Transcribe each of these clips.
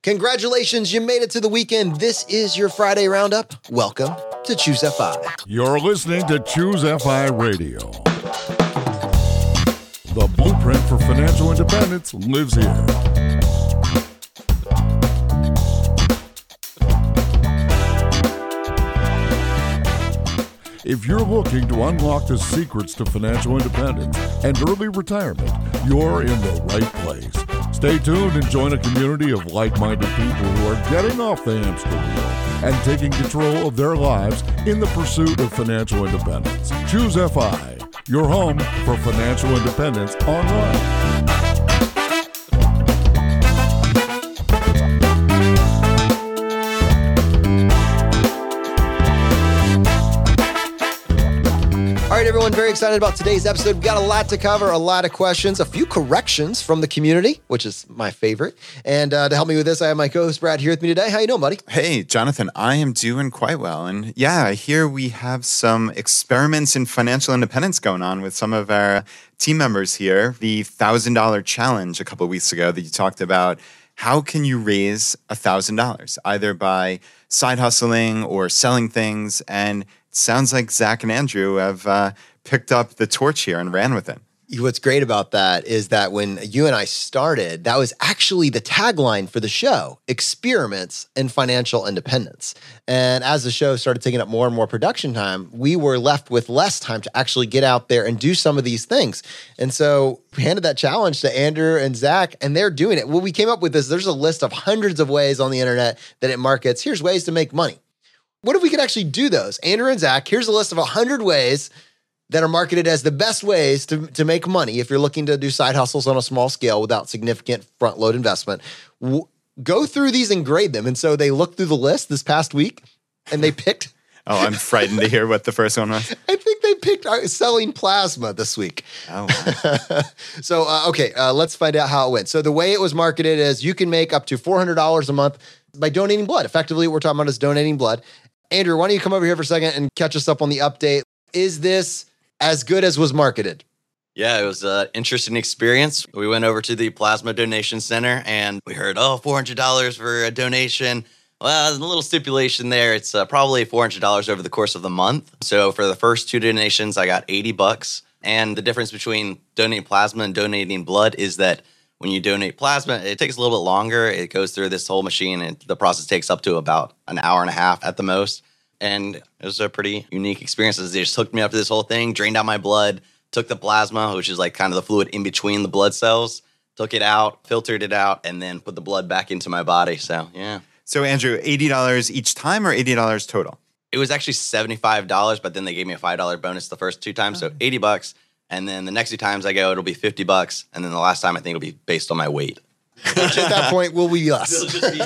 Congratulations, you made it to the weekend. This is your Friday Roundup. Welcome to Choose FI. You're listening to Choose FI Radio. The blueprint for financial independence lives here. If you're looking to unlock the secrets to financial independence and early retirement, you're in the right place. Stay tuned and join a community of like-minded people who are getting off the hamster wheel and taking control of their lives in the pursuit of financial independence. Choose FI, your home for financial independence online. All right, everyone, very excited about today's episode. We've got a lot to cover, a lot of questions, a few corrections from the community, which is my favorite. And to help me with this, I have my co-host Brad here with me today. How you doing, buddy? Hey, Jonathan, I am doing quite well. And yeah, I hear we have some experiments in financial independence going on with some of our team members here. The $1,000 challenge a couple of weeks ago that you talked about. How can you raise $1,000, either by side hustling or selling things? And sounds like Zach and Andrew have picked up the torch here and ran with it. What's great about that is that when you and I started, that was actually the tagline for the show, Experiments in Financial Independence. And as the show started taking up more and more production time, we were left with less time to actually get out there and do some of these things. And so we handed that challenge to Andrew and Zach, and they're doing it. What we came up with is there's a list of hundreds of ways on the internet that it markets. Here's ways to make money. What if we could actually do those? Andrew and Zach, here's a list of 100 ways that are marketed as the best ways to make money if you're looking to do side hustles on a small scale without significant front-load investment. Go through these and grade them. And so they looked through the list this past week, and they picked... Oh, I'm frightened to hear what the first one was. I think they picked selling plasma this week. Oh, wow. So, let's find out how it went. So the way it was marketed is you can make up to $400 a month by donating blood. Effectively, what we're talking about is donating blood. Andrew, why don't you come over here for a second and catch us up on the update? Is this as good as was marketed? Yeah, it was an interesting experience. We went over to the Plasma Donation Center and we heard, $400 for a donation. Well, there's a little stipulation there. It's probably $400 over the course of the month. So for the first two donations, I got $80. And the difference between donating plasma and donating blood is that when you donate plasma, it takes a little bit longer. It goes through this whole machine, and the process takes up to about an hour and a half at the most. And it was a pretty unique experience. They just hooked me up to this whole thing, drained out my blood, took the plasma, which is like kind of the fluid in between the blood cells, took it out, filtered it out, and then put the blood back into my body. So, yeah. So, Andrew, $80 each time or $80 total? It was actually $75, but then they gave me a $5 bonus the first two times, so $80. And then the next two times I go, it'll be $50. And then the last time, I think it'll be based on my weight. Which at that point will be less. It'll just be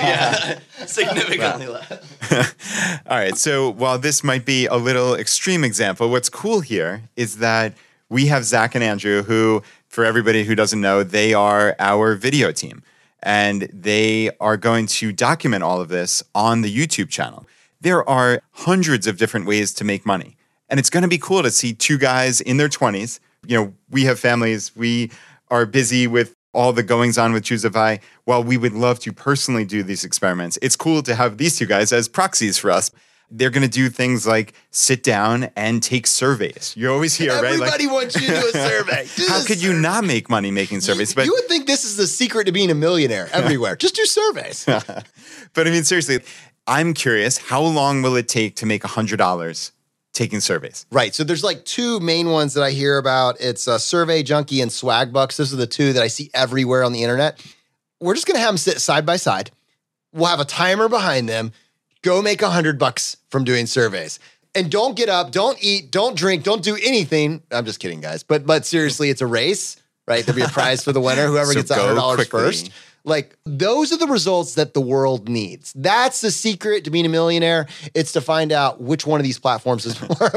significantly less. All right. So while this might be a little extreme example, what's cool here is that we have Zach and Andrew, who, for everybody who doesn't know, they are our video team. And they are going to document all of this on the YouTube channel. There are hundreds of different ways to make money. And it's going to be cool to see two guys in their 20s. You know, we have families. We are busy with all the goings on with Choose FI. While we would love to personally do these experiments, it's cool to have these two guys as proxies for us. They're going to do things like sit down and take surveys. You always hear, right? Everybody wants you to do a survey. How could you not make money making surveys? You would think this is the secret to being a millionaire everywhere. Just do surveys. But I mean, seriously, I'm curious, how long will it take to make $100 taking surveys? Right. So there's like two main ones that I hear about. It's Survey Junkie and Swagbucks. Those are the two that I see everywhere on the internet. We're just going to have them sit side by side. We'll have a timer behind them. Go make $100 from doing surveys. And don't get up, don't eat, don't drink, don't do anything. I'm just kidding, guys. But seriously, it's a race, right? There'll be a prize for the winner, whoever gets $100 first. Like, those are the results that the world needs. That's the secret to being a millionaire. It's to find out which one of these platforms is more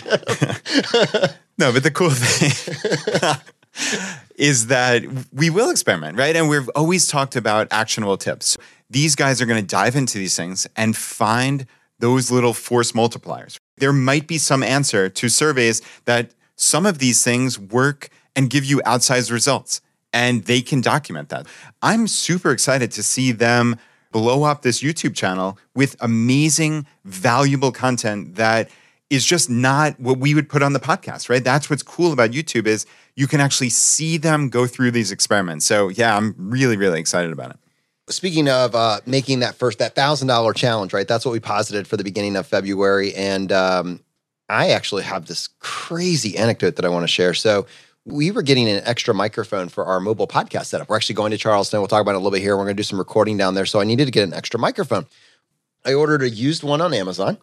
effective. No, but the cool thing is that we will experiment, right? And we've always talked about actionable tips. These guys are going to dive into these things and find those little force multipliers. There might be some answer to surveys that some of these things work and give you outsized results. and they can document that. I'm super excited to see them blow up this YouTube channel with amazing, valuable content that is just not what we would put on the podcast, right? That's what's cool about YouTube is you can actually see them go through these experiments. So yeah, I'm really, really excited about it. Speaking of making that $1,000 challenge, right? That's what we posited for the beginning of February. And I actually have this crazy anecdote that I want to share. So we were getting an extra microphone for our mobile podcast setup. We're actually going to Charleston. We'll talk about it a little bit here. We're going to do some recording down there. So I needed to get an extra microphone. I ordered a used one on Amazon.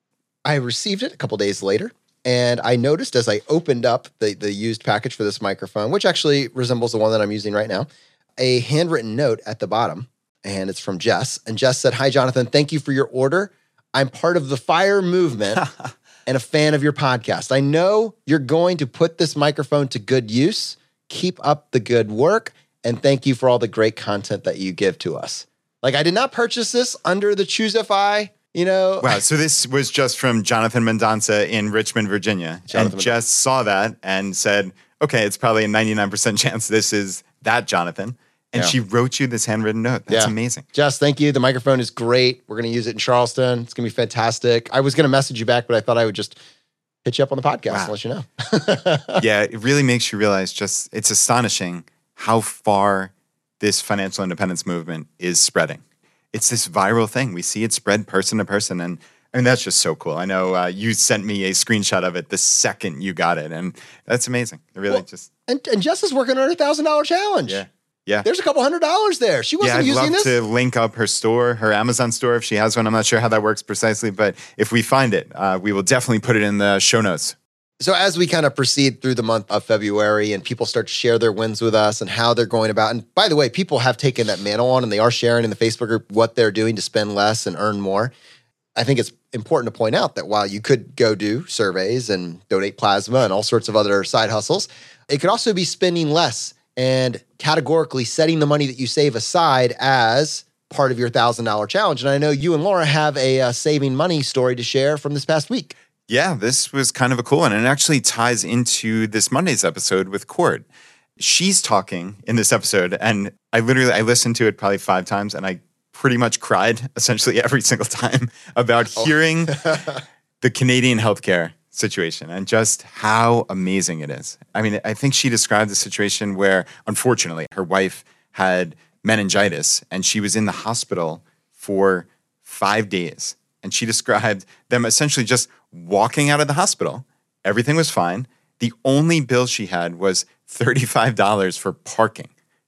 I received it a couple days later. And I noticed as I opened up the used package for this microphone, which actually resembles the one that I'm using right now, a handwritten note at the bottom. And it's from Jess. And Jess said, "Hi, Jonathan. Thank you for your order. I'm part of the FIRE movement and a fan of your podcast. I know you're going to put this microphone to good use. Keep up the good work. And thank you for all the great content that you give to us." Like, I did not purchase this under the Choosify, Wow. So this was just from Jonathan Mendonça in Richmond, Virginia. And Jess saw that and said, okay, it's probably a 99% chance this is that Jonathan. And she wrote you this handwritten note. That's amazing. Jess, thank you. The microphone is great. We're going to use it in Charleston. It's going to be fantastic. I was going to message you back, but I thought I would just hit you up on the podcast and let you know. Yeah, it really makes you realize it's astonishing how far this financial independence movement is spreading. It's this viral thing. We see it spread person to person. And I mean, that's just so cool. I know you sent me a screenshot of it the second you got it. And that's amazing. It really And Jess is working on her $1,000 challenge. Yeah. There's a couple $100 there. She wasn't using this. I'd love to link up her store, her Amazon store, if she has one. I'm not sure how that works precisely, but if we find it, we will definitely put it in the show notes. So as we kind of proceed through the month of February and people start to share their wins with us and how they're going about, and by the way, people have taken that mantle on and they are sharing in the Facebook group what they're doing to spend less and earn more. I think it's important to point out that while you could go do surveys and donate plasma and all sorts of other side hustles, it could also be spending less and categorically setting the money that you save aside as part of your $1,000 challenge. And I know you and Laura have a saving money story to share from this past week. Yeah, this was kind of a cool one. And it actually ties into this Monday's episode with Cord. She's talking in this episode, and I listened to it probably 5 times, and I pretty much cried essentially every single time about hearing the Canadian healthcare situation and just how amazing it is. I mean, I think she described the situation where, unfortunately, her wife had meningitis and she was in the hospital for 5 days. And she described them essentially just walking out of the hospital. Everything was fine. The only bill she had was $35 for parking.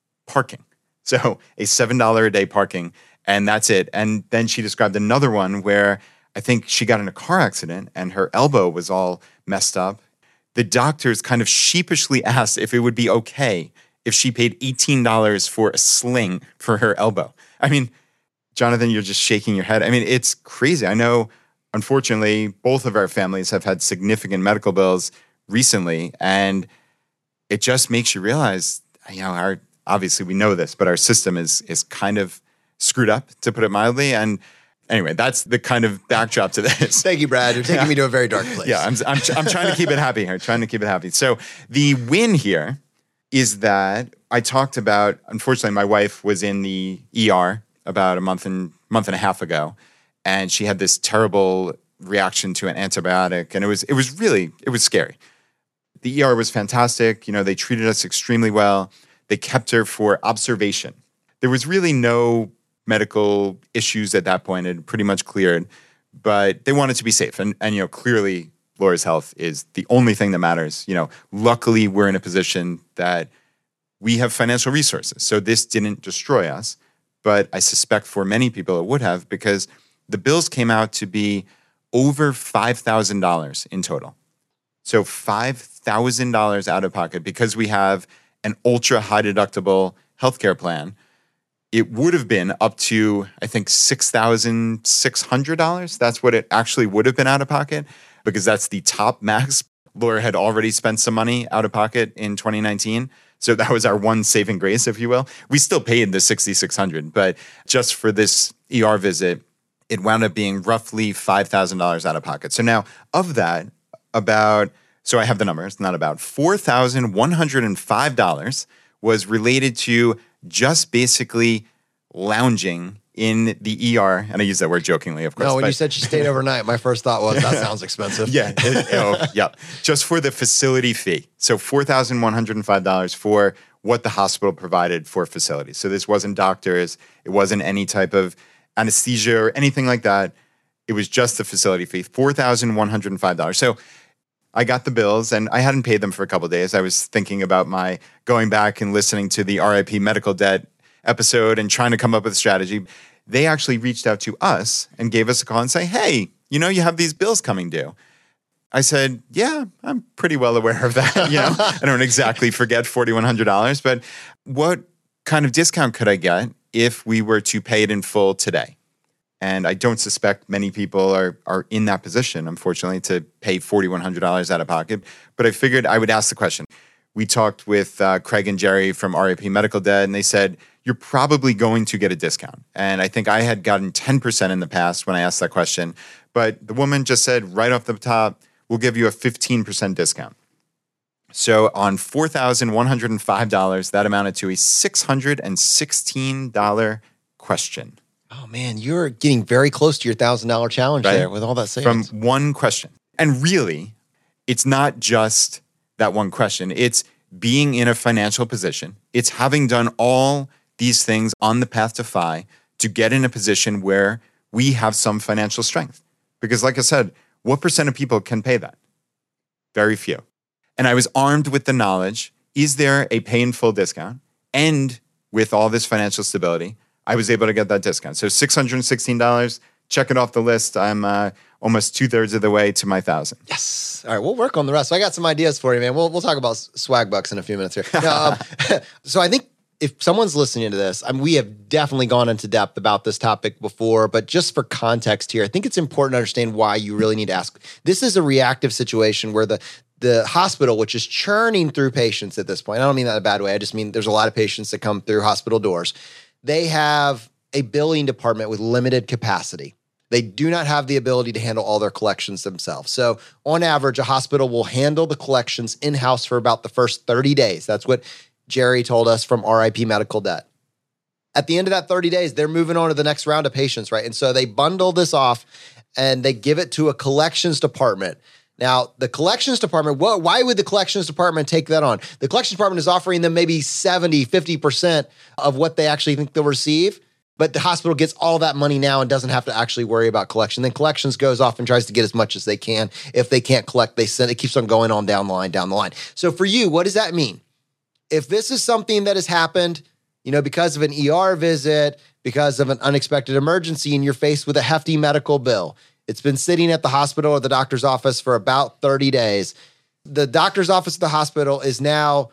So a $7 a day parking, and that's it. And then she described another one where I think she got in a car accident and her elbow was all messed up. The doctors kind of sheepishly asked if it would be okay if she paid $18 for a sling for her elbow. I mean, Jonathan, you're just shaking your head. I mean, it's crazy. I know, unfortunately, both of our families have had significant medical bills recently, and it just makes you realize, obviously we know this, but our system is kind of screwed up, to put it mildly. And anyway, that's the kind of backdrop to this. Thank you, Brad. You're taking me to a very dark place. Yeah, I'm trying to keep it happy here. So the win here is that I talked about, unfortunately, my wife was in the ER about a month and a half ago, and she had this terrible reaction to an antibiotic, and it was scary. The ER was fantastic. They treated us extremely well. They kept her for observation. There was really no medical issues at that point. It had pretty much cleared, but they wanted to be safe. And clearly Laura's health is the only thing that matters. Luckily we're in a position that we have financial resources. So this didn't destroy us, but I suspect for many people it would have, because the bills came out to be over $5,000 in total. So $5,000 out of pocket, because we have an ultra high deductible healthcare plan. It would have been up to, I think, $6,600. That's what it actually would have been out of pocket, because that's the top max. Laura had already spent some money out of pocket in 2019. So that was our one saving grace, if you will. We still paid the $6,600, but just for this ER visit, it wound up being roughly $5,000 out of pocket. So now of that, so I have the numbers, not about $4,105 was related to just basically lounging in the ER. And I use that word jokingly, of course. No, when you said she stayed overnight, my first thought was, that sounds expensive. Yeah. Yeah. Just for the facility fee. So $4,105 for what the hospital provided for facilities. So this wasn't doctors. It wasn't any type of anesthesia or anything like that. It was just the facility fee, $4,105. So I got the bills and I hadn't paid them for a couple of days. I was thinking about my going back and listening to the RIP medical debt episode and trying to come up with a strategy. They actually reached out to us and gave us a call and say, hey, you have these bills coming due. I said, yeah, I'm pretty well aware of that. I don't exactly forget $4,100, but what kind of discount could I get if we were to pay it in full today? And I don't suspect many people are in that position, unfortunately, to pay $4,100 out of pocket. But I figured I would ask the question. We talked with Craig and Jerry from RIP Medical Debt, and they said, you're probably going to get a discount. And I think I had gotten 10% in the past when I asked that question. But the woman just said right off the top, we'll give you a 15% discount. So on $4,105, that amounted to a $616 question. Oh, man, you're getting very close to your $1,000 challenge there with all that savings. From one question. And really, it's not just that one question. It's being in a financial position. It's having done all these things on the path to FI to get in a position where we have some financial strength. Because like I said, what percent of people can pay that? Very few. And I was armed with the knowledge, is there a pay in full discount? And with all this financial stability, I was able to get that discount. So $616, check it off the list. I'm almost 2/3 of the way to my 1,000. Yes. All right, we'll work on the rest. So I got some ideas for you, man. We'll talk about swag bucks in a few minutes here. Now, so I think if someone's listening to this, we have definitely gone into depth about this topic before, but just for context here, I think it's important to understand why you really need to ask. This is a reactive situation where the hospital, which is churning through patients at this point, I don't mean that in a bad way. I just mean there's a lot of patients that come through hospital doors. They have a billing department with limited capacity. They do not have the ability to handle all their collections themselves. So on average, a hospital will handle the collections in-house for about the first 30 days. That's what Jerry told us from RIP Medical Debt. At the end of that 30 days, they're moving on to the next round of patients, right? And so they bundle this off and they give it to a collections department. Now, the collections department, why would the collections department take that on? The collections department is offering them maybe 70, 50% of what they actually think they'll receive, but the hospital gets all that money now and doesn't have to actually worry about collection. Then collections goes off and tries to get as much as they can. If they can't collect, they send it keeps on going on down the line. So for you, what does that mean? If this is something that has happened, because of an ER visit, because of an unexpected emergency, and you're faced with a hefty medical bill, it's been sitting at the hospital or the doctor's office for about 30 days. The doctor's office at the hospital is now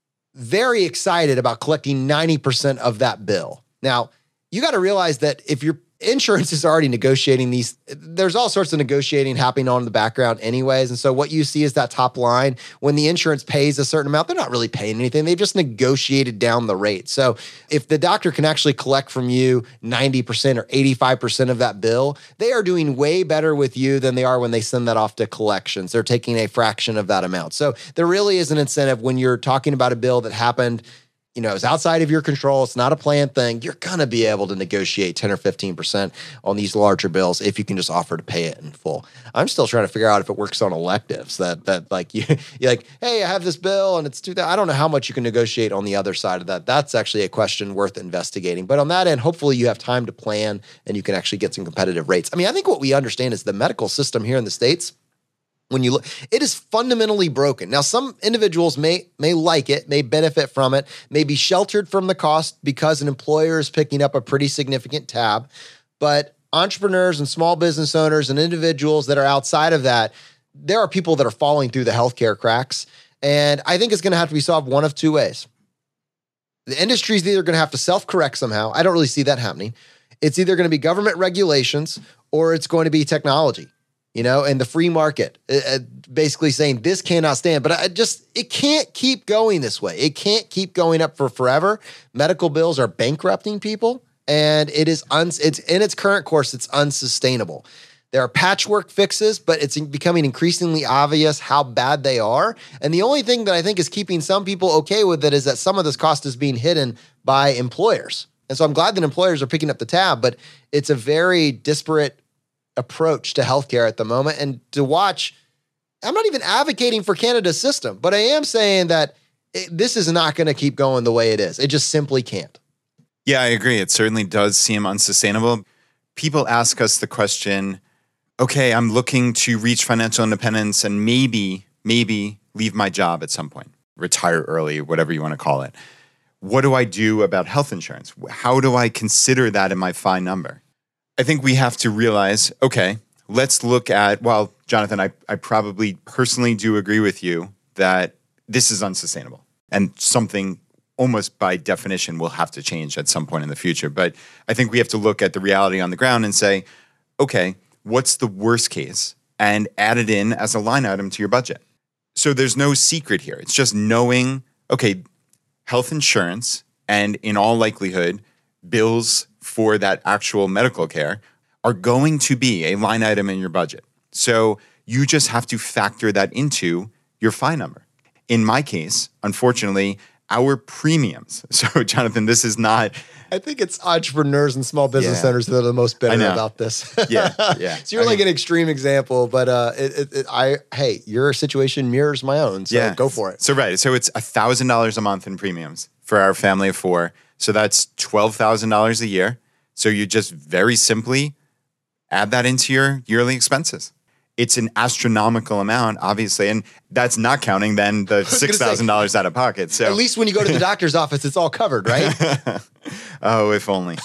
very excited about collecting 90% of that bill. Now, you got to realize that if your insurance is already negotiating these, there's all sorts of negotiating happening on in the background anyways. And so what you see is that top line. When the insurance pays a certain amount, they're not really paying anything. They've just negotiated down the rate. So if the doctor can actually collect from you 90% or 85% of that bill, they are doing way better with you than they are when they send that off to collections. They're taking a fraction of that amount. So there really is an incentive when you're talking about a bill that happened it's outside of your control. It's not a planned thing. You're going to be able to negotiate 10 or 15% on these larger bills if you can just offer to pay it in full. I'm still trying to figure out if it works on electives that like you're like, hey, I have this bill and it's $2,000. I don't know how much you can negotiate on the other side of that. That's actually a question worth investigating. But on that end, hopefully you have time to plan and you can actually get some competitive rates. I think what we understand is the medical system here in the States, when you look, it is fundamentally broken. Now, some individuals may like it, may benefit from it, may be sheltered from the cost because an employer is picking up a pretty significant tab. But entrepreneurs and small business owners and individuals that are outside of that, there are people that are falling through the healthcare cracks. And I think it's going to have to be solved one of two ways. The industry is either going to have to self-correct somehow. I don't really see that happening. It's either going to be government regulations or it's going to be technology. And the free market, basically saying this cannot stand. But it can't keep going this way. It can't keep going up for forever. Medical bills are bankrupting people, and it's in its current course, it's unsustainable. There are patchwork fixes, but it's becoming increasingly obvious how bad they are. And the only thing that I think is keeping some people okay with it is that some of this cost is being hidden by employers. And so I'm glad that employers are picking up the tab, but it's a very disparate approach to healthcare at the moment. And to watch, I'm not even advocating for Canada's system, but I am saying that this is not going to keep going the way it is. It just simply can't. Yeah, I agree. It certainly does seem unsustainable. People ask us the question, okay, I'm looking to reach financial independence and maybe leave my job at some point, retire early, whatever you want to call it. What do I do about health insurance? How do I consider that in my FI number? I think we have to realize, okay, let's look at, well, Jonathan, I probably personally do agree with you that this is unsustainable and something almost by definition will have to change at some point in the future. But I think we have to look at the reality on the ground and say, okay, what's the worst case? And add it in as a line item to your budget. So there's no secret here. It's just knowing, okay, health insurance and in all likelihood, bills for that actual medical care are going to be a line item in your budget. So you just have to factor that into your FI number. In my case, unfortunately, our premiums. So, Jonathan, this is not. I think it's entrepreneurs and small business owners that are the most bitter about this. Yeah. So you're an extreme example, but hey, your situation mirrors my own, so go for it. So so it's $1,000 a month in premiums for our family of 4. So that's $12,000 a year. So you just very simply add that into your yearly expenses. It's an astronomical amount, obviously, and that's not counting then the $6,000 out of pocket. So at least when you go to the doctor's office, it's all covered, right? Oh, if only.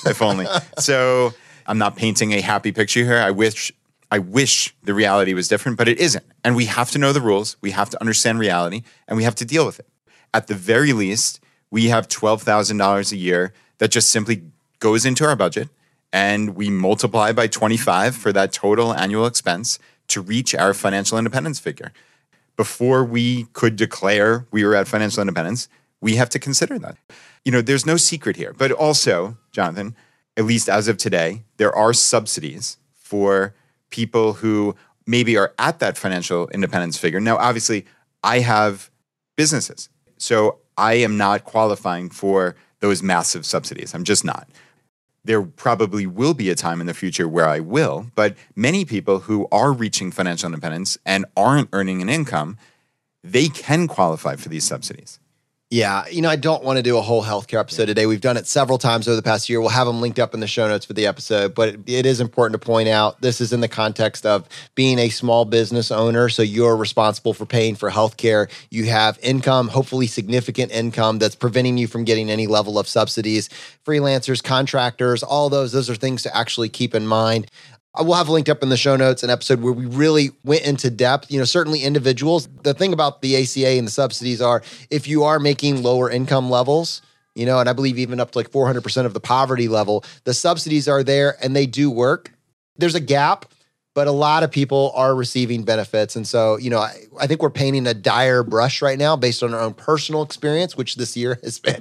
So I'm not painting a happy picture here. I wish the reality was different, but it isn't. And we have to know the rules. We have to understand reality, and we have to deal with it. At the very least, we have $12,000 a year that just simply goes into our budget, and we multiply by 25 for that total annual expense to reach our financial independence figure. Before we could declare we were at financial independence, we have to consider that. There's no secret here. But also, Jonathan, at least as of today, there are subsidies for people who maybe are at that financial independence figure. Now, obviously, I have businesses, so I am not qualifying for those massive subsidies. I'm just not. There probably will be a time in the future where I will, but many people who are reaching financial independence and aren't earning an income, they can qualify for these subsidies. Yeah, I don't want to do a whole healthcare episode today. We've done it several times over the past year. We'll have them linked up in the show notes for the episode, but it is important to point out this is in the context of being a small business owner, so you're responsible for paying for healthcare. You have income, hopefully significant income, that's preventing you from getting any level of subsidies. Freelancers, contractors, all those are things to actually keep in mind. We'll have linked up in the show notes an episode where we really went into depth. Certainly individuals. The thing about the ACA and the subsidies are if you are making lower income levels, and I believe even up to like 400% of the poverty level, the subsidies are there and they do work. There's a gap, but a lot of people are receiving benefits. And so, I think we're painting a dire brush right now based on our own personal experience, which this year has been,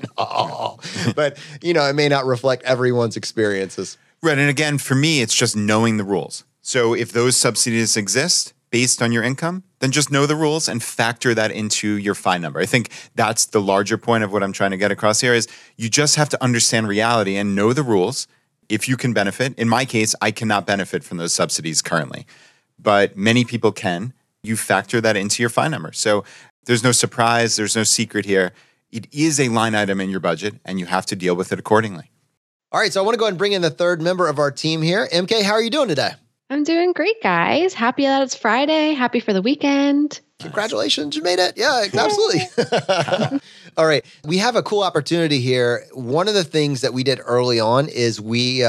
but, it may not reflect everyone's experiences. Right. And again, for me, it's just knowing the rules. So if those subsidies exist based on your income, then just know the rules and factor that into your FI number. I think that's the larger point of what I'm trying to get across here is you just have to understand reality and know the rules if you can benefit. In my case, I cannot benefit from those subsidies currently, but many people can. You factor that into your FI number. So there's no surprise. There's no secret here. It is a line item in your budget and you have to deal with it accordingly. All right, so I want to go ahead and bring in the third member of our team here. MK, how are you doing today? I'm doing great, guys. Happy that it's Friday. Happy for the weekend. Congratulations, you made it. Yeah, absolutely. All right, we have a cool opportunity here. One of the things that we did early on is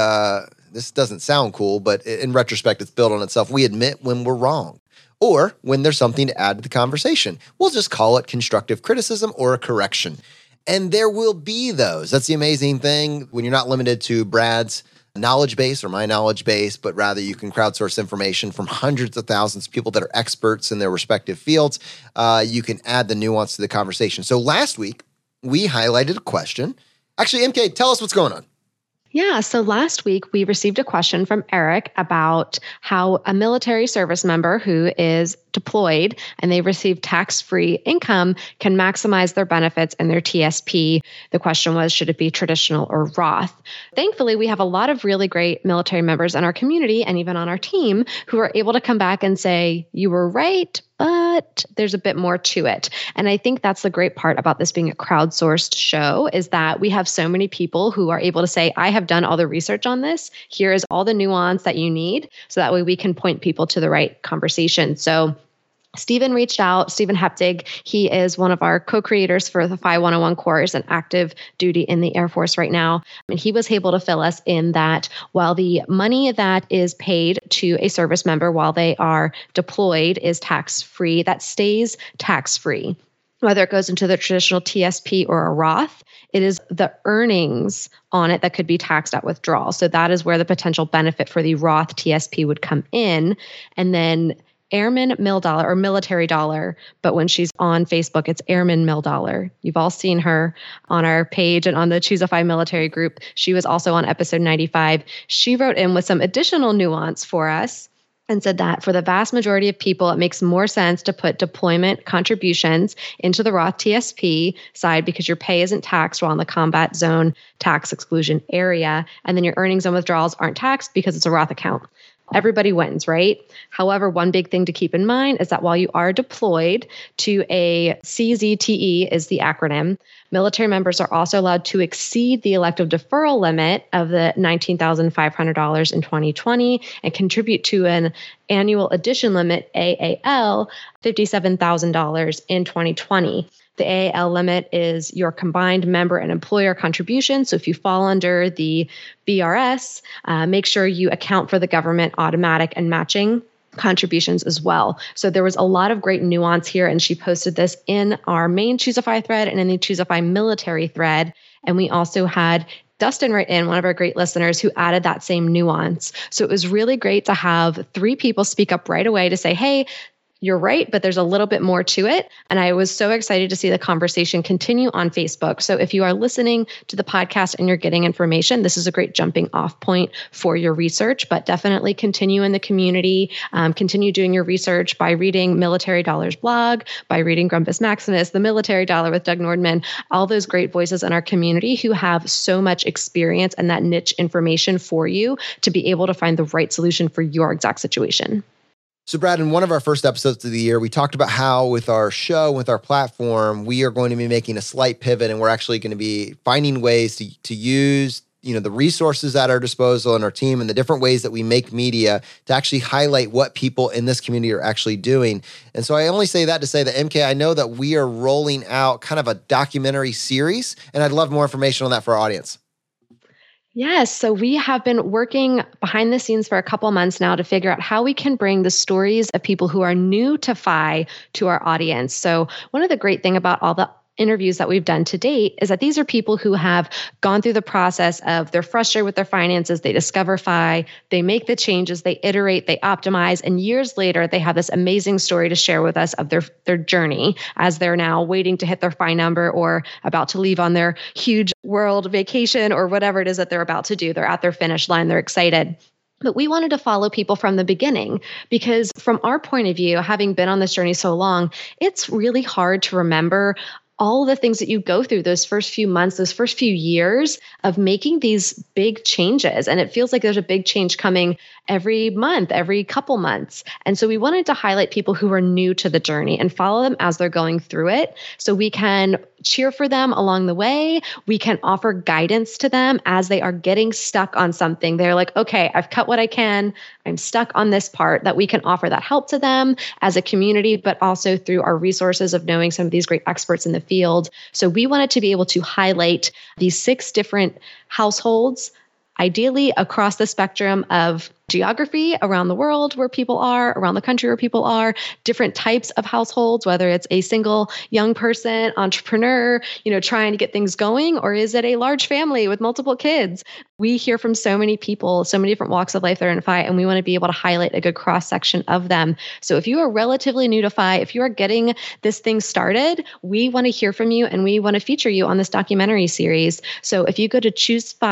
this doesn't sound cool, but in retrospect, it's built on itself. We admit when we're wrong or when there's something to add to the conversation. We'll just call it constructive criticism or a correction. And there will be those. That's the amazing thing when you're not limited to Brad's knowledge base or my knowledge base, but rather you can crowdsource information from hundreds of thousands of people that are experts in their respective fields. You can add the nuance to the conversation. So last week, we highlighted a question. Actually, MK, tell us what's going on. Yeah. So last week, we received a question from Eric about how a military service member who is deployed and they receive tax-free income can maximize their benefits and their TSP. The question was, should it be traditional or Roth? Thankfully, we have a lot of really great military members in our community and even on our team who are able to come back and say, you were right, but there's a bit more to it. And I think that's the great part about this being a crowdsourced show is that we have so many people who are able to say, I have done all the research on this. Here is all the nuance that you need. So that way we can point people to the right conversation. So Stephen reached out, Stephen Heptig. He is one of our co-creators for the FI 101 course and active duty in the Air Force right now. And he was able to fill us in that while the money that is paid to a service member while they are deployed is tax-free, that stays tax-free. Whether it goes into the traditional TSP or a Roth, it is the earnings on it that could be taxed at withdrawal. So that is where the potential benefit for the Roth TSP would come in. And then Airman Mill Dollar or Military Dollar, but when she's on Facebook, it's Airman Mill Dollar. You've all seen her on our page and on the Choose a FI military group. She was also on episode 95. She wrote in with some additional nuance for us and said that for the vast majority of people, it makes more sense to put deployment contributions into the Roth TSP side because your pay isn't taxed while in the combat zone tax exclusion area. And then your earnings and withdrawals aren't taxed because it's a Roth account. Everybody wins, right? However, one big thing to keep in mind is that while you are deployed to a CZTE is the acronym, military members are also allowed to exceed the elective deferral limit of the $19,500 in 2020 and contribute to an annual addition limit, AAL, $57,000 in 2020. The AAL limit is your combined member and employer contribution. So if you fall under the BRS, make sure you account for the government automatic and matching contributions as well. So there was a lot of great nuance here, and she posted this in our main Choose a FI thread and in the Choose a FI military thread. And we also had Dustin write in, one of our great listeners, who added that same nuance. So it was really great to have 3 people speak up right away to say, hey, you're right, but there's a little bit more to it. And I was so excited to see the conversation continue on Facebook. So if you are listening to the podcast and you're getting information, this is a great jumping off point for your research, but definitely continue in the community, continue doing your research by reading Military Dollar's blog, by reading Grumpus Maximus, the Military Dollar with Doug Nordman, all those great voices in our community who have so much experience and that niche information for you to be able to find the right solution for your exact situation. So Brad, in one of our first episodes of the year, we talked about how with our show, with our platform, we are going to be making a slight pivot and we're actually going to be finding ways to use the resources at our disposal and our team and the different ways that we make media to actually highlight what people in this community are actually doing. And so I only say that to say that, MK, I know that we are rolling out kind of a documentary series, and I'd love more information on that for our audience. Yes. So we have been working behind the scenes for a couple months now to figure out how we can bring the stories of people who are new to FI to our audience. So one of the great things about all the interviews that we've done to date is that these are people who have gone through the process of they're frustrated with their finances, they discover FI, they make the changes, they iterate, they optimize, and years later, they have this amazing story to share with us of their journey as they're now waiting to hit their FI number or about to leave on their huge world vacation or whatever it is that they're about to do. They're at their finish line, they're excited. But we wanted to follow people from the beginning because from our point of view, having been on this journey so long, it's really hard to remember all the things that you go through those first few months, those first few years of making these big changes. And it feels like there's a big change coming every month, every couple months. And so we wanted to highlight people who are new to the journey and follow them as they're going through it so we can cheer for them along the way. We can offer guidance to them as they are getting stuck on something. They're like, okay, I've cut what I can. I'm stuck on this part, that we can offer that help to them as a community, but also through our resources of knowing some of these great experts in the field. So we wanted to be able to highlight these 6 different households, ideally across the spectrum of geography around the world where people are, around the country where people are, different types of households, whether it's a single young person, entrepreneur, trying to get things going, or is it a large family with multiple kids? We hear from so many people, so many different walks of life that are in FI, and we want to be able to highlight a good cross section of them. So if you are relatively new to FI, if you are getting this thing started, we want to hear from you and we want to feature you on this documentary series. So if you go to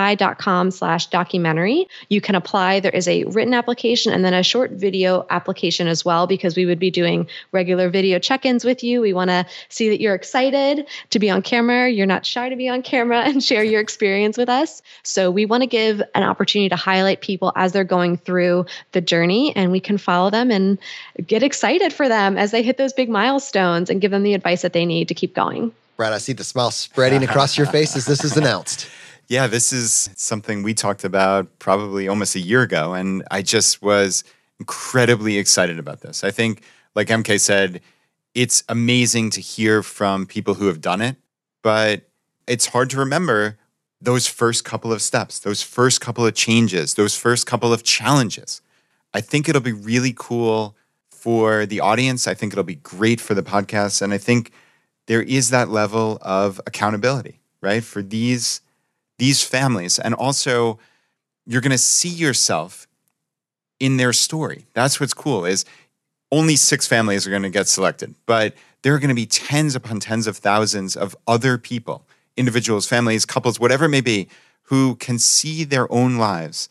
choosefi.com/documentary, you can apply. There is a written application and then a short video application as well, because we would be doing regular video check-ins with you. We want to see that you're excited to be on camera. You're not shy to be on camera and share your experience with us. So we want to give an opportunity to highlight people as they're going through the journey, and we can follow them and get excited for them as they hit those big milestones and give them the advice that they need to keep going. Brad, I see the smile spreading across your face as this is announced. Yeah, this is something we talked about probably almost a year ago, and I just was incredibly excited about this. I think, like MK said, it's amazing to hear from people who have done it, but it's hard to remember those first couple of steps, those first couple of changes, those first couple of challenges. I think it'll be really cool for the audience. I think it'll be great for the podcast, and I think there is that level of accountability, right, for these families. And also, you're going to see yourself in their story. That's what's cool, is only 6 families are going to get selected, but there are going to be tens upon tens of thousands of other people, individuals, families, couples, whatever it may be, who can see their own lives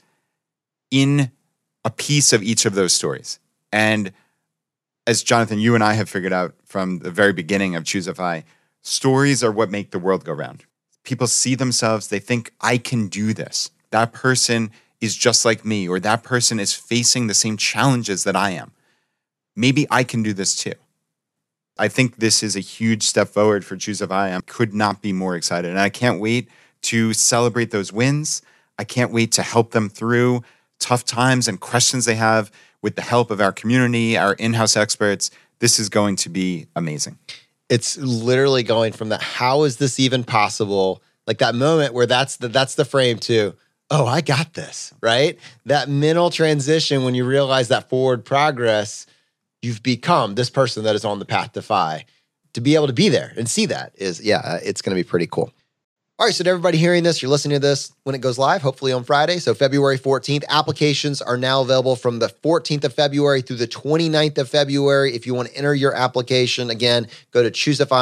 in a piece of each of those stories. And as Jonathan, you and I have figured out from the very beginning of Choose FI, stories are what make the world go round. People see themselves, they think, I can do this. That person is just like me, or that person is facing the same challenges that I am. Maybe I can do this too. I think this is a huge step forward for Choose FI. I could not be more excited. And I can't wait to celebrate those wins. I can't wait to help them through tough times and questions they have with the help of our community, our in-house experts. This is going to be amazing. It's literally going from the how is this even possible? Like that moment where that's the frame to, oh, I got this, right? That mental transition when you realize that forward progress, you've become this person that is on the path to FI. To be able to be there and see that is, it's going to be pretty cool. All right, so to everybody hearing this, you're listening to this when it goes live, hopefully on Friday. So February 14th, applications are now available from the 14th of February through the 29th of February. If you want to enter your application, again, go to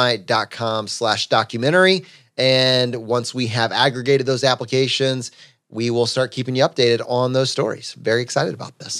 choosefi.com/documentary. And once we have aggregated those applications, we will start keeping you updated on those stories. Very excited about this.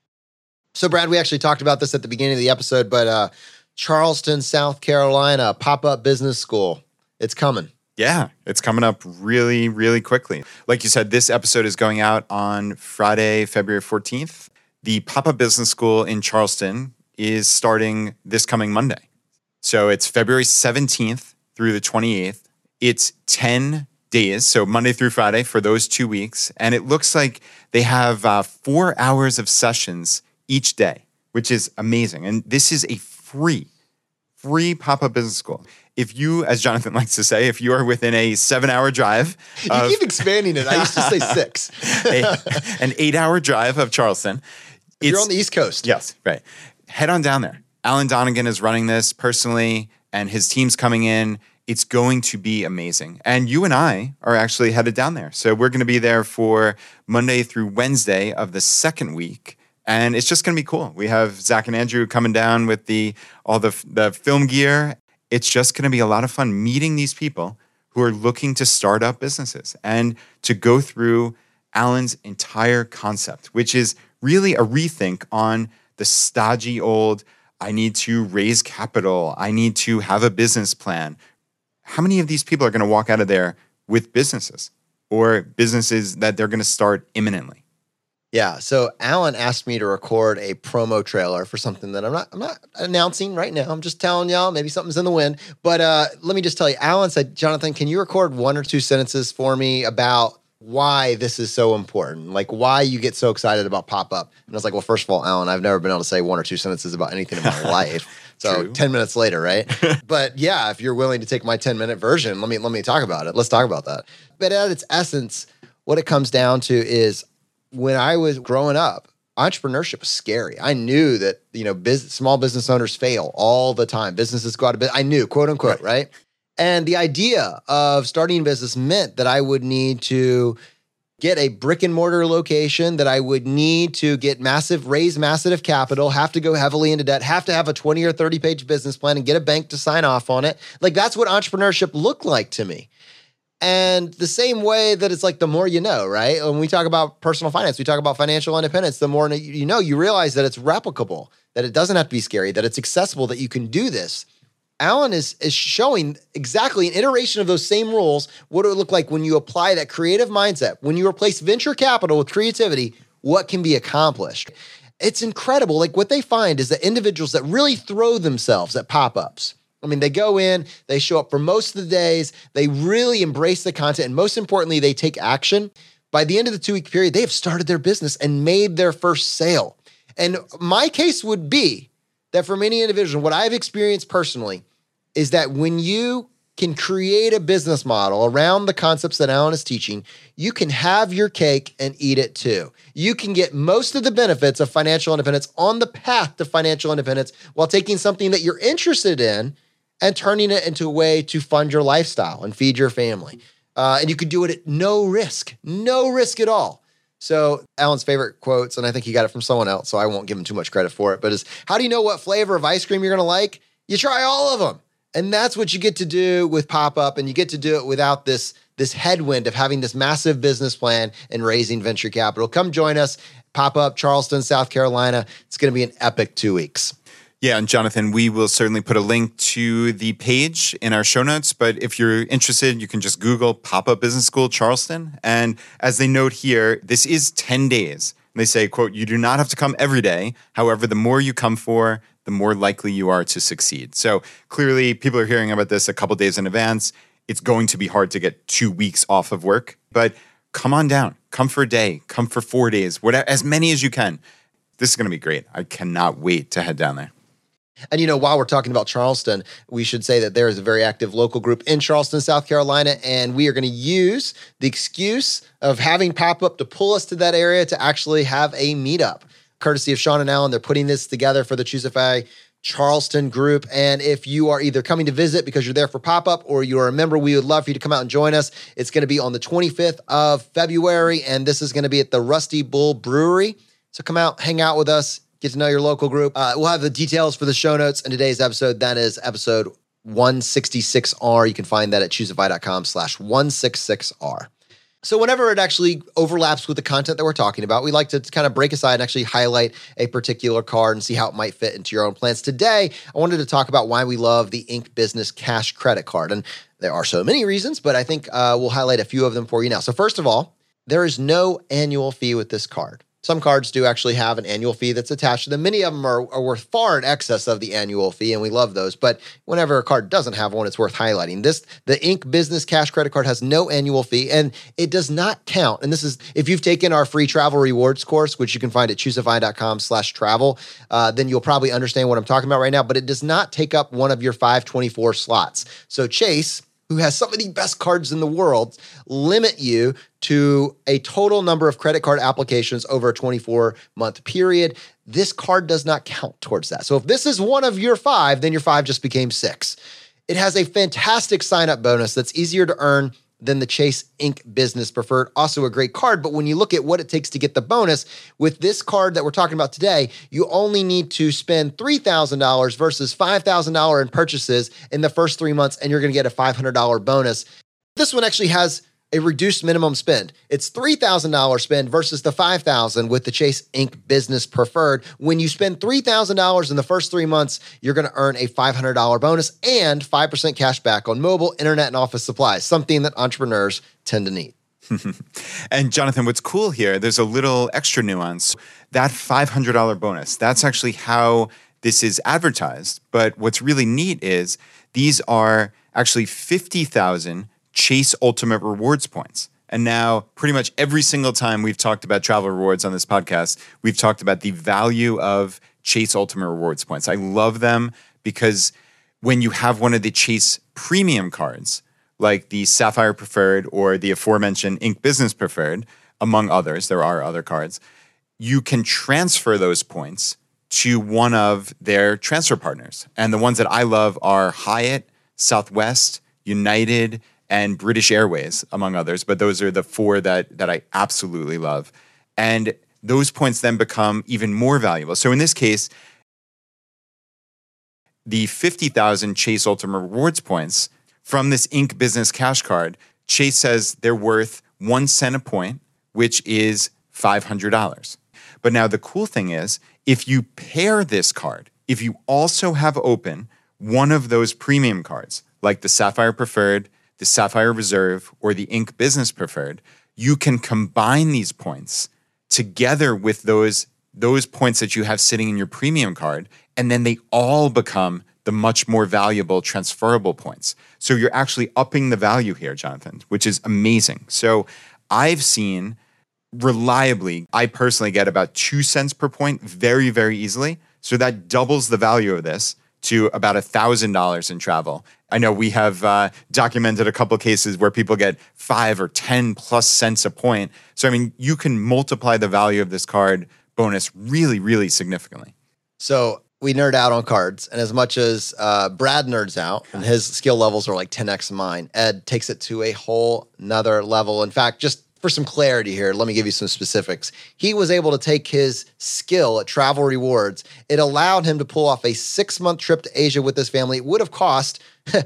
So Brad, we actually talked about this at the beginning of the episode, but Charleston, South Carolina, pop-up business school, it's coming. Yeah, it's coming up really, really quickly. Like you said, this episode is going out on Friday, February 14th. The Pop-Up Business School in Charleston is starting this coming Monday. So it's February 17th through the 28th. It's 10 days, so Monday through Friday for those 2 weeks. And it looks like they have 4 hours of sessions each day, which is amazing. And this is a free pop-up business school. If you, as Jonathan likes to say, if you are within a 7-hour drive. You keep expanding it. I used to say 6. An 8-hour drive of Charleston. You're on the East Coast. Yes, right. Head on down there. Alan Donegan is running this personally, and his team's coming in. It's going to be amazing. And you and I are actually headed down there. So we're going to be there for Monday through Wednesday of the second week. And it's just going to be cool. We have Zach and Andrew coming down with all the film gear. It's just going to be a lot of fun meeting these people who are looking to start up businesses and to go through Alan's entire concept, which is really a rethink on the stodgy old, I need to raise capital, I need to have a business plan. How many of these people are going to walk out of there with businesses or businesses that they're going to start imminently? Yeah, so Alan asked me to record a promo trailer for something that I'm not announcing right now. I'm just telling y'all, maybe something's in the wind. But let me just tell you, Alan said, Jonathan, can you record 1 or 2 sentences for me about why this is so important? Like why you get so excited about pop-up? And I was like, well, first of all, Alan, I've never been able to say 1 or 2 sentences about anything in my life. So True. 10 minutes later, right? But yeah, if you're willing to take my 10-minute version, let me talk about it. Let's talk about that. But at its essence, what it comes down to is when I was growing up, entrepreneurship was scary. I knew that, small business owners fail all the time. Businesses go out of business. I knew, quote unquote, right? And the idea of starting a business meant that I would need to get a brick and mortar location, that I would need to raise massive capital, have to go heavily into debt, have to have a 20 or 30 page business plan and get a bank to sign off on it. Like that's what entrepreneurship looked like to me. And the same way that it's like the more you know, right? When we talk about personal finance, we talk about financial independence, the more you know, you realize that it's replicable, that it doesn't have to be scary, that it's accessible, that you can do this. Alan is showing exactly an iteration of those same rules, what it would look like when you apply that creative mindset, when you replace venture capital with creativity, what can be accomplished. It's incredible. Like what they find is that individuals that really throw themselves at pop-ups, I mean, they go in, they show up for most of the days, they really embrace the content, and most importantly, they take action. By the end of the 2-week period, they have started their business and made their first sale. And my case would be that for many individuals, what I've experienced personally is that when you can create a business model around the concepts that Alan is teaching, you can have your cake and eat it too. You can get most of the benefits of financial independence on the path to financial independence while taking something that you're interested in and turning it into a way to fund your lifestyle and feed your family. And you could do it at no risk at all. So Alan's favorite quotes, and I think he got it from someone else, so I won't give him too much credit for it, but is, how do you know what flavor of ice cream you're gonna like? You try all of them. And that's what you get to do with Pop-Up, and you get to do it without this headwind of having this massive business plan and raising venture capital. Come join us, Pop-Up, Charleston, South Carolina. It's going to be an epic 2 weeks. Yeah, and Jonathan, we will certainly put a link to the page in our show notes, but if you're interested, you can just Google Pop-Up Business School Charleston. And as they note here, this is 10 days. And they say, quote, you do not have to come every day. However, the more you come for, the more likely you are to succeed. So clearly, people are hearing about this a couple days in advance. It's going to be hard to get 2 weeks off of work, but come on down. Come for a day. Come for 4 days. Whatever, as many as you can. This is going to be great. I cannot wait to head down there. And, while we're talking about Charleston, we should say that there is a very active local group in Charleston, South Carolina, and we are going to use the excuse of having Pop-Up to pull us to that area to actually have a meetup. Courtesy of Sean and Alan, they're putting this together for the Choosify Charleston group. And if you are either coming to visit because you're there for Pop-Up or you're a member, we would love for you to come out and join us. It's going to be on the 25th of February, and this is going to be at the Rusty Bull Brewery. So come out, hang out with us, get to know your local group. We'll have the details for the show notes in today's episode. That is episode 166R. You can find that at choosify.com/166R. So whenever it actually overlaps with the content that we're talking about, we like to kind of break aside and actually highlight a particular card and see how it might fit into your own plans. Today, I wanted to talk about why we love the Inc. Business Cash Credit Card. And there are so many reasons, but I think we'll highlight a few of them for you now. So first of all, there is no annual fee with this card. Some cards do actually have an annual fee that's attached to them. Many of them are worth far in excess of the annual fee, and we love those. But whenever a card doesn't have one, it's worth highlighting. The Inc. Business Cash Credit Card has no annual fee, and it does not count. And this is, if you've taken our free travel rewards course, which you can find at choosify.com/travel, then you'll probably understand what I'm talking about right now. But it does not take up one of your 524 slots. So Chase, who has some of the best cards in the world, limit you to a total number of credit card applications over a 24-month period. This card does not count towards that. So if this is one of your 5, then your 5 just became 6. It has a fantastic sign-up bonus that's easier to earn than the Chase Inc. Business Preferred. Also a great card, but when you look at what it takes to get the bonus, with this card that we're talking about today, you only need to spend $3,000 versus $5,000 in purchases in the first 3 months, and you're going to get a $500 bonus. This one actually has a reduced minimum spend. It's $3,000 spend versus the $5,000 with the Chase Inc. Business Preferred. When you spend $3,000 in the first 3 months, you're going to earn a $500 bonus and 5% cash back on mobile, internet, and office supplies, something that entrepreneurs tend to need. And Jonathan, what's cool here, there's a little extra nuance. That $500 bonus, that's actually how this is advertised. But what's really neat is these are actually 50,000 Chase Ultimate Rewards points. And now pretty much every single time we've talked about travel rewards on this podcast, we've talked about the value of Chase Ultimate Rewards points. I love them because when you have one of the Chase premium cards, like the Sapphire Preferred or the aforementioned Inc. Business Preferred, among others, there are other cards, you can transfer those points to one of their transfer partners. And the ones that I love are Hyatt, Southwest, United, and British Airways, among others. But those are the four that I absolutely love. And those points then become even more valuable. So in this case, the 50,000 Chase Ultimate Rewards points from this Inc. Business Cash Card, Chase says they're worth 1 cent a point, which is $500. But now the cool thing is, if you pair this card, if you also have open one of those premium cards, like the Sapphire Preferred, the Sapphire Reserve, or the Inc. Business Preferred, you can combine these points together with those points that you have sitting in your premium card, and then they all become the much more valuable transferable points. So you're actually upping the value here, Jonathan, which is amazing. So I've seen reliably, I personally get about 2 cents per point very, very easily. So that doubles the value of this to about $1,000 in travel. I know we have documented a couple of cases where people get 5 or 10 plus cents a point. So, I mean, you can multiply the value of this card bonus really, really significantly. So we nerd out on cards. And as much as Brad nerds out, and his skill levels are like 10x mine, Ed takes it to a whole nother level. In fact, just for some clarity here, let me give you some specifics. He was able to take his skill at Travel Rewards. It allowed him to pull off a 6-month trip to Asia with his family. It would have cost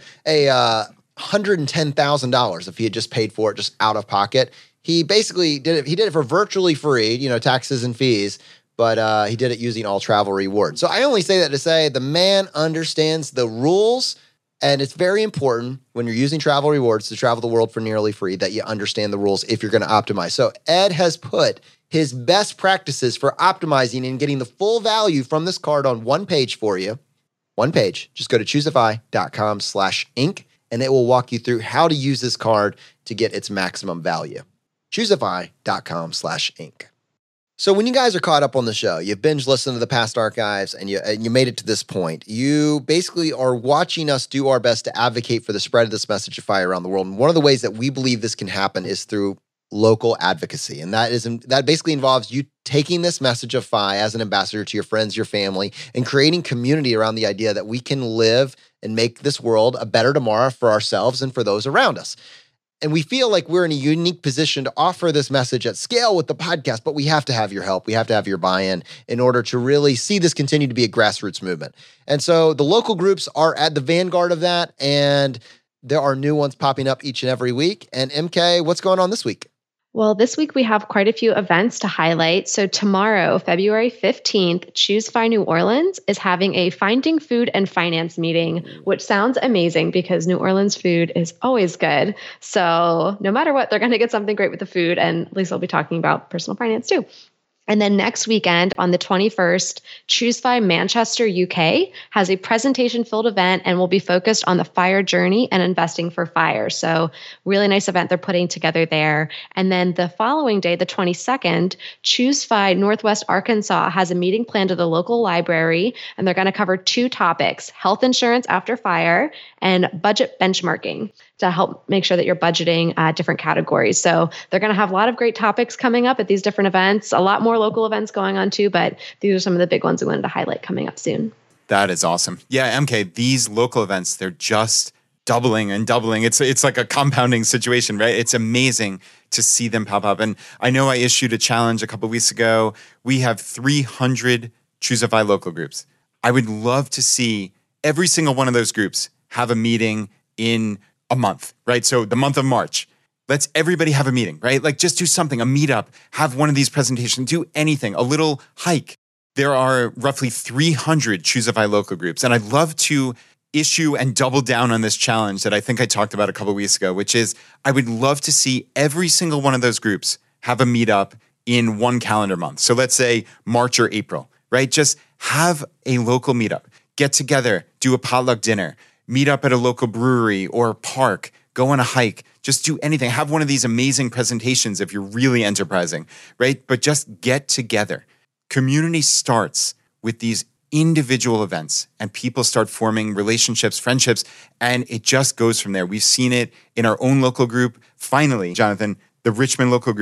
$110,000 if he had just paid for it just out of pocket. He basically did it. He did it for virtually free, taxes and fees, but he did it using all Travel Rewards. So I only say that to say the man understands the rules. And it's very important when you're using Travel Rewards to travel the world for nearly free that you understand the rules if you're going to optimize. So Ed has put his best practices for optimizing and getting the full value from this card on one page for you. One page. Just go to choosefi.com/inc and it will walk you through how to use this card to get its maximum value. choosefi.com/inc. So when you guys are caught up on the show, you've binge listened to the past archives and you made it to this point, you basically are watching us do our best to advocate for the spread of this message of FI around the world. And one of the ways that we believe this can happen is through local advocacy. And that basically involves you taking this message of FI as an ambassador to your friends, your family, and creating community around the idea that we can live and make this world a better tomorrow for ourselves and for those around us. And we feel like we're in a unique position to offer this message at scale with the podcast, but we have to have your help. We have to have your buy-in in order to really see this continue to be a grassroots movement. And so the local groups are at the vanguard of that, and there are new ones popping up each and every week. And MK, what's going on this week? Well, this week we have quite a few events to highlight. So tomorrow, February 15th, Choose FI New Orleans is having a Finding Food and Finance meeting, which sounds amazing because New Orleans food is always good. So no matter what, they're going to get something great with the food. And Lisa will be talking about personal finance too. And then next weekend on the 21st, Choose FI Manchester, UK has a presentation-filled event and will be focused on the FIRE journey and investing for FIRE. So really nice event they're putting together there. And then the following day, the 22nd, Choose FI Northwest Arkansas has a meeting planned at the local library, and they're going to cover 2 topics, health insurance after FIRE and budget benchmarking, to help make sure that you're budgeting different categories. So they're going to have a lot of great topics coming up at these different events, a lot more local events going on too, but these are some of the big ones we wanted to highlight coming up soon. That is awesome. Yeah, MK, these local events, they're just doubling and doubling. It's like a compounding situation, right? It's amazing to see them pop up. And I know I issued a challenge a couple of weeks ago. We have 300 Choose FI local groups. I would love to see every single one of those groups have a meeting in a month, right? So the month of March, let's everybody have a meeting, right? Like just do something, a meetup, have one of these presentations, do anything, a little hike. There are roughly 300 Choose FI local groups. And I'd love to issue and double down on this challenge that I think I talked about a couple of weeks ago, which is I would love to see every single one of those groups have a meetup in one calendar month. So let's say March or April, right? Just have a local meetup, get together, do a potluck dinner, meet up at a local brewery or park, go on a hike, just do anything. Have one of these amazing presentations if you're really enterprising, right? But just get together. Community starts with these individual events and people start forming relationships, friendships, and it just goes from there. We've seen it in our own local group. Finally, Jonathan, the Richmond local group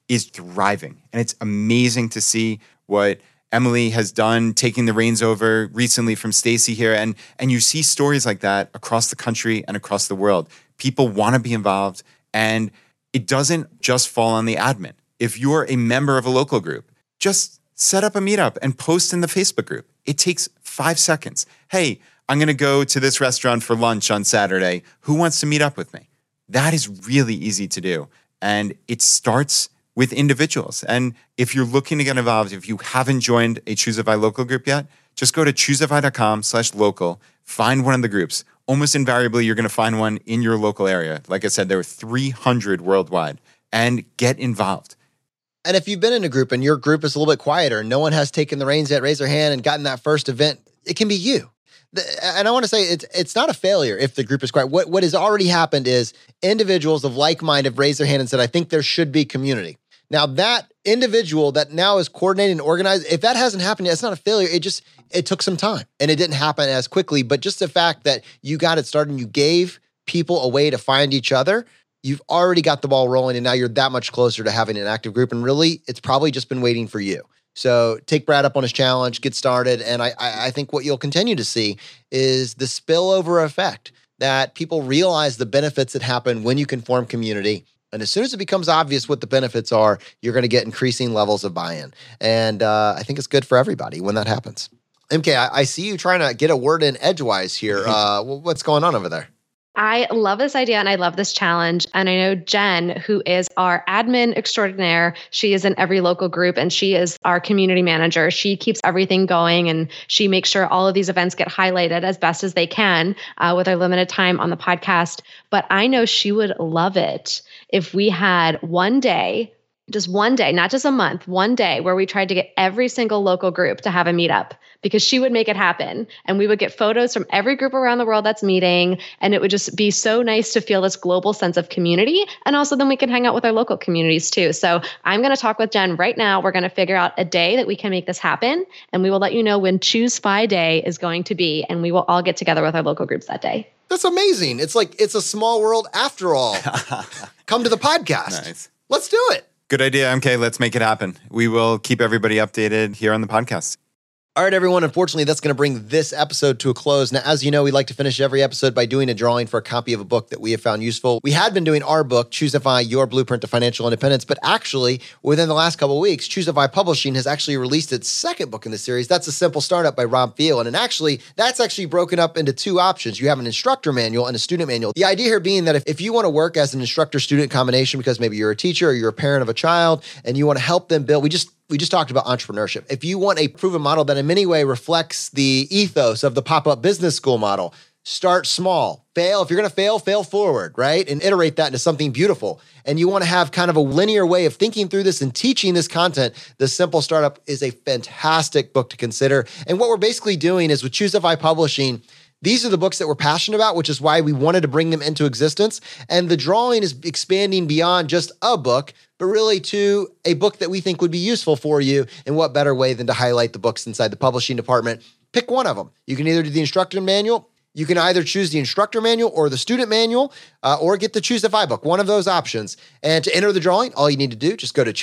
is thriving. And it's amazing to see what Emily has done, taking the reins over recently from Stacy here. And you see stories like that across the country and across the world. People want to be involved, and it doesn't just fall on the admin. If you're a member of a local group, just set up a meetup and post in the Facebook group. It takes 5 seconds. Hey, I'm going to go to this restaurant for lunch on Saturday. Who wants to meet up with me? That is really easy to do. And it starts with individuals. And if you're looking to get involved, if you haven't joined a Choosify local group yet, just go to choosify.com/local, find one of the groups. Almost invariably, you're going to find one in your local area. Like I said, there are 300 worldwide, and get involved. And if you've been in a group and your group is a little bit quieter and no one has taken the reins yet, raise their hand and gotten that first event, it can be you. And I want to say it's not a failure if the group is quiet. What has already happened is individuals of like mind have raised their hand and said, I think there should be community. Now, that individual that now is coordinated and organized, if that hasn't happened yet, it's not a failure. It took some time and it didn't happen as quickly. But just the fact that you got it started and you gave people a way to find each other, you've already got the ball rolling, and now you're that much closer to having an active group. And really, it's probably just been waiting for you. So take Brad up on his challenge, get started. And I think what you'll continue to see is the spillover effect, that people realize the benefits that happen when you can form community. And as soon as it becomes obvious what the benefits are, you're going to get increasing levels of buy-in. And I think it's good for everybody when that happens. MK, I see you trying to get a word in edgewise here. What's going on over there? I love this idea and I love this challenge. And I know Jen, who is our admin extraordinaire, she is in every local group and she is our community manager. She keeps everything going and she makes sure all of these events get highlighted as best as they can with our limited time on the podcast. But I know she would love it if we had one day, just one day, not just a month, one day where we tried to get every single local group to have a meetup, because she would make it happen. And we would get photos from every group around the world that's meeting. And it would just be so nice to feel this global sense of community. And also then we can hang out with our local communities too. So I'm going to talk with Jen right now. We're going to figure out a day that we can make this happen. And we will let you know when Choosify Day is going to be. And we will all get together with our local groups that day. That's amazing. It's like, it's a small world after all. Come to the podcast. Nice. Let's do it. Good idea, MK. Let's make it happen. We will keep everybody updated here on the podcast. All right, everyone. Unfortunately, that's going to bring this episode to a close. Now, as you know, we like to finish every episode by doing a drawing for a copy of a book that we have found useful. We had been doing our book, Choosify, Your Blueprint to Financial Independence, but actually, within the last couple of weeks, Choosify Publishing has actually released its second book in the series. That's A Simple Startup by Rob Thiel. And actually, that's actually broken up into two options. You have an instructor manual and a student manual. The idea here being that if you want to work as an instructor-student combination, because maybe you're a teacher or you're a parent of a child and you want to help them build, we just talked about entrepreneurship. If you want a proven model that in many ways reflects the ethos of the pop-up business school model, start small, fail. If you're going to fail forward, right? And iterate that into something beautiful. And you want to have kind of a linear way of thinking through this and teaching this content. The Simple Startup is a fantastic book to consider. And what we're basically doing is with Choosify Publishing, these are the books that we're passionate about, which is why we wanted to bring them into existence. And the drawing is expanding beyond just a book, but really to a book that we think would be useful for you. And what better way than to highlight the books inside the publishing department? Pick one of them. You can either do the instructor manual. You can either choose the instructor manual or the student manual, or get the Choosify book, one of those options. And to enter the drawing, all you need to do, just go to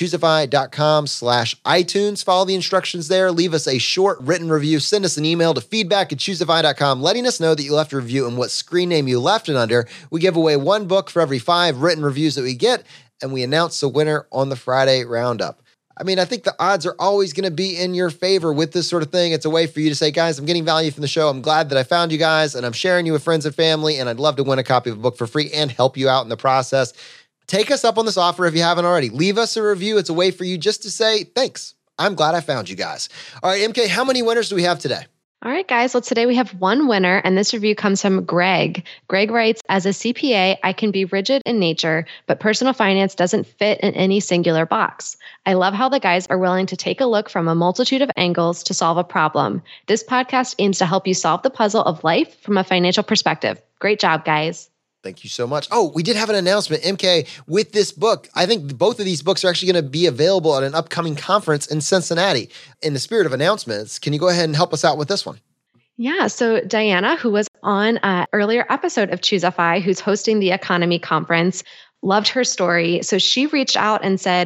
choosify.com/iTunes, follow the instructions there, leave us a short written review, send us an email to feedback@choosify.com, letting us know that you left a review and what screen name you left it under. We give away one book for every 5 written reviews that we get, and we announce the winner on the Friday roundup. I mean, I think the odds are always going to be in your favor with this sort of thing. It's a way for you to say, guys, I'm getting value from the show. I'm glad that I found you guys, and I'm sharing you with friends and family, and I'd love to win a copy of a book for free and help you out in the process. Take us up on this offer if you haven't already. Leave us a review. It's a way for you just to say, thanks. I'm glad I found you guys. All right, MK, how many winners do we have today? All right, guys. Well, today we have one winner, and this review comes from Greg. Greg writes, as a CPA, I can be rigid in nature, but personal finance doesn't fit in any singular box. I love how the guys are willing to take a look from a multitude of angles to solve a problem. This podcast aims to help you solve the puzzle of life from a financial perspective. Great job, guys. Thank you so much. Oh, we did have an announcement, MK, with this book. I think both of these books are actually going to be available at an upcoming conference in Cincinnati. In the spirit of announcements, can you go ahead and help us out with this one? Yeah. So Diana, who was on an earlier episode of Choosify, who's hosting the Economy Conference, loved her story. So she reached out and said,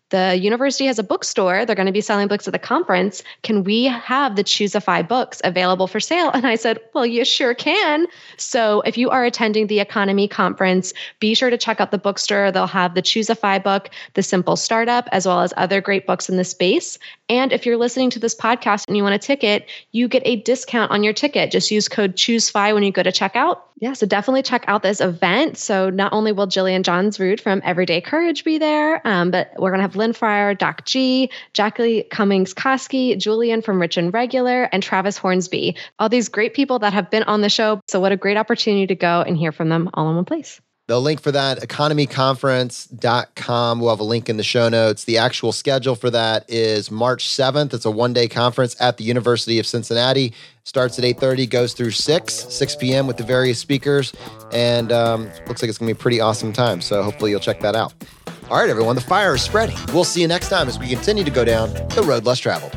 the university has a bookstore. They're going to be selling books at the conference. Can we have the Choosify books available for sale? And I said, well, you sure can. So if you are attending the Economy Conference, be sure to check out the bookstore. They'll have the Choosify book, The Simple Startup, as well as other great books in the space. And if you're listening to this podcast and you want a ticket, you get a discount on your ticket. Just use code CHOOSEFI when you go to checkout. Yeah, so definitely check out this event. So not only will Jillian Johns-Rood from Everyday Courage be there, but we're going to have Lynn Fryer, Doc G, Jackie Cummings-Koski, Julian from Rich and Regular, and Travis Hornsby. All these great people that have been on the show. So what a great opportunity to go and hear from them all in one place. The link for that, economyconference.com. We'll have a link in the show notes. The actual schedule for that is March 7th. It's a one-day conference at the University of Cincinnati. Starts at 8:30, goes through 6 p.m. with the various speakers. And looks like it's going to be a pretty awesome time. So hopefully you'll check that out. All right, everyone, the fire is spreading. We'll see you next time as we continue to go down the road less traveled.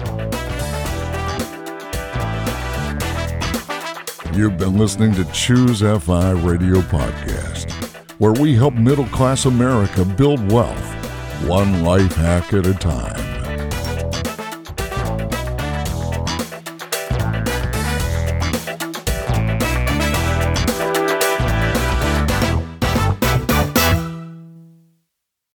You've been listening to Choose FI Radio Podcast, where we help middle-class America build wealth, one life hack at a time.